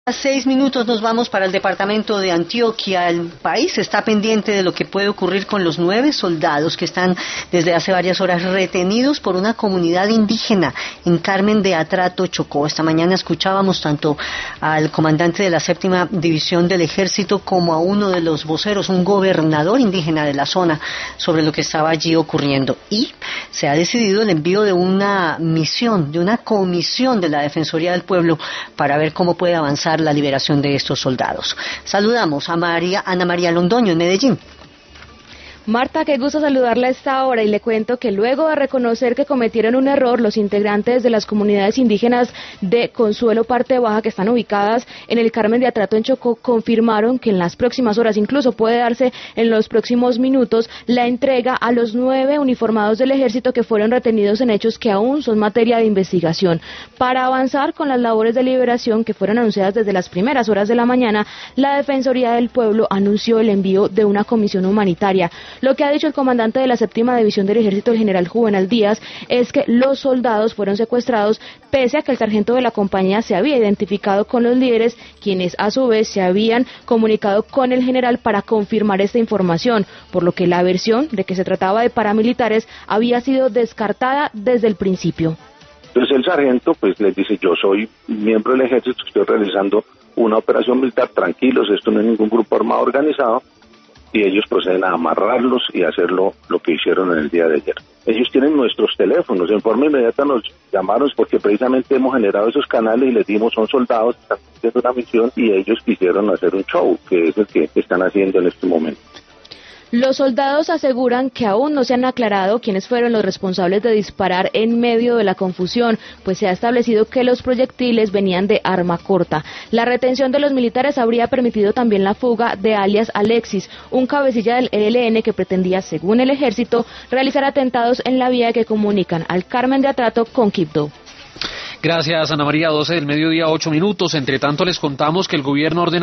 A 6 minutos nos vamos para el departamento de Antioquia. El país está pendiente de lo que puede ocurrir con los 9 soldados que están desde hace varias horas retenidos por una comunidad indígena en Carmen de Atrato, Chocó. Esta mañana escuchábamos tanto al comandante de la 7ª División del Ejército como a uno de los voceros, un gobernador indígena de la zona, sobre lo que estaba allí ocurriendo. Y se ha decidido el envío de una misión, de una comisión de la Defensoría del Pueblo para ver cómo puede avanzar la liberación de estos soldados. Saludamos a Ana María Londoño en Medellín. Marta, qué gusto saludarla a esta hora y le cuento que luego de reconocer que cometieron un error, los integrantes de las comunidades indígenas de Consuelo Parte Baja, que están ubicadas en el Carmen de Atrato en Chocó, confirmaron que en las próximas horas, incluso puede darse en los próximos minutos, la entrega a los 9 uniformados del ejército que fueron retenidos en hechos que aún son materia de investigación. Para avanzar con las labores de liberación que fueron anunciadas desde las primeras horas de la mañana, la Defensoría del Pueblo anunció el envío de una comisión humanitaria. Lo que ha dicho el comandante de la 7ª División del Ejército, el general Juvenal Díaz, es que los soldados fueron secuestrados pese a que el sargento de la compañía se había identificado con los líderes, quienes a su vez se habían comunicado con el general para confirmar esta información, por lo que la versión de que se trataba de paramilitares había sido descartada desde el principio. Entonces el sargento pues les dice: yo soy miembro del ejército, estoy realizando una operación militar, tranquilos, esto no es ningún grupo armado organizado. Y ellos proceden a amarrarlos y hacerlo lo que hicieron en el día de ayer. Ellos tienen nuestros teléfonos, en forma inmediata nos llamaron porque precisamente hemos generado esos canales y les dimos: son soldados, están haciendo una misión, y ellos quisieron hacer un show, que es el que están haciendo en este momento. Los soldados aseguran que aún no se han aclarado quiénes fueron los responsables de disparar en medio de la confusión, pues se ha establecido que los proyectiles venían de arma corta. La retención de los militares habría permitido también la fuga de alias Alexis, un cabecilla del ELN que pretendía, según el ejército, realizar atentados en la vía que comunican al Carmen de Atrato con Quibdó. Gracias, Ana María. 12 del mediodía, 8 minutos. Entre tanto, les contamos que el gobierno ordena